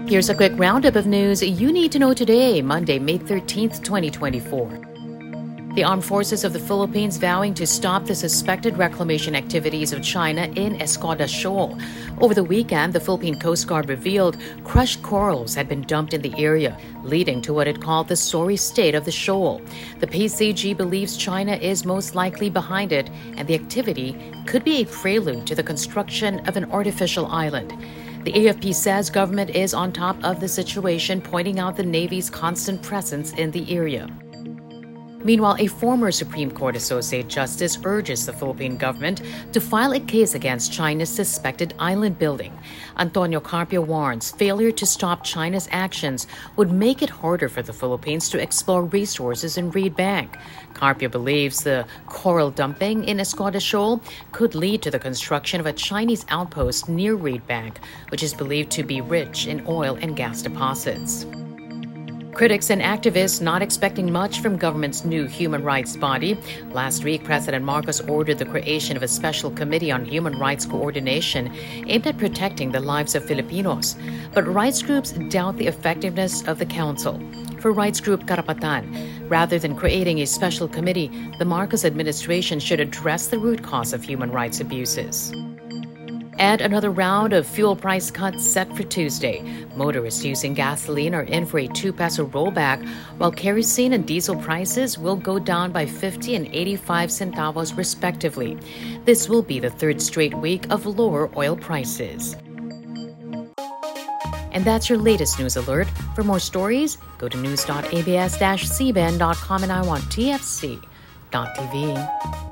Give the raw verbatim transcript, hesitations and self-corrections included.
Here's a quick roundup of news you need to know today, Monday, May thirteenth, twenty twenty-four. The armed forces of the Philippines vowing to stop the suspected reclamation activities of China in Escoda Shoal. Over the weekend, the Philippine Coast Guard revealed crushed corals had been dumped in the area, leading to what it called the sorry state of the shoal. The P C G believes China is most likely behind it, and the activity could be a prelude to the construction of an artificial island. The A F P says government is on top of the situation, pointing out the Navy's constant presence in the area. Meanwhile, a former Supreme Court Associate Justice urges the Philippine government to file a case against China's suspected island building. Antonio Carpio warns failure to stop China's actions would make it harder for the Philippines to explore resources in Reed Bank. Carpio believes the coral dumping in Escoda Shoal could lead to the construction of a Chinese outpost near Reed Bank, which is believed to be rich in oil and gas deposits. Critics and activists not expecting much from government's new human rights body. Last week, President Marcos ordered the creation of a special committee on human rights coordination aimed at protecting the lives of Filipinos. But rights groups doubt the effectiveness of the council. For rights group Karapatan, rather than creating a special committee, the Marcos administration should address the root cause of human rights abuses. And another round of fuel price cuts set for Tuesday. Motorists using gasoline are in for a two peso rollback, while kerosene and diesel prices will go down by fifty and eighty-five centavos respectively. This will be the third straight week of lower oil prices. And that's your latest news alert. For more stories, go to news dot a b s dash c b n dot com and I want T F C dot t v.